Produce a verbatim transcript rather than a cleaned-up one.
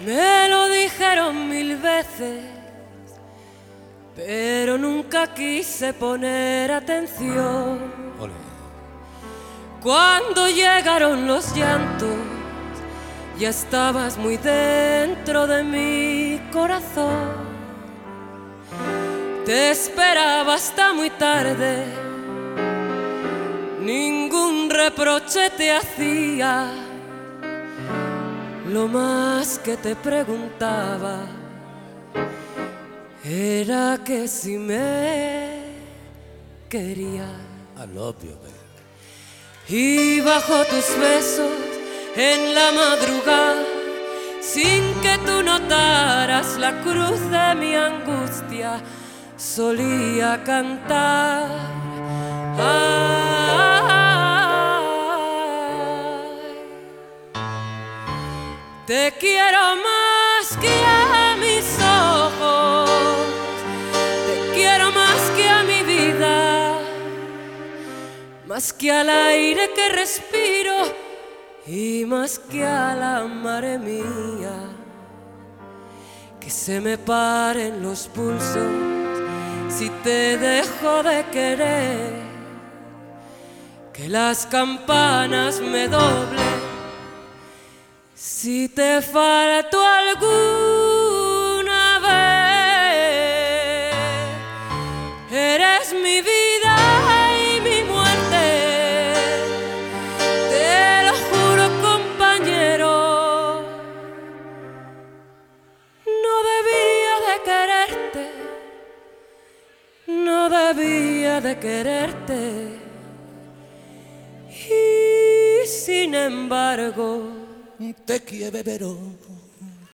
Me lo dijeron mil veces, pero nunca quise poner atención. Olé. Cuando llegaron los llantos, ya estabas muy dentro de mi corazón. Te esperaba hasta muy tarde, ningún reproche te hacía. Lo más que te preguntaba era que si me querías. I love you, baby. Y bajo tus besos en la madrugada, sin que tú notaras la cruz de mi angustia, solía cantar. Ay, te quiero más que a mis ojos, te quiero más que a mi vida, más que al aire que respiro y más que a la madre mía. Que se me paren los pulsos si te dejo de querer, que las campanas me doblen si te falto alguna vez. Eres mi vida y mi muerte, te lo juro, compañero. No debía de quererte, no debía de quererte, y sin embargo Te quiero.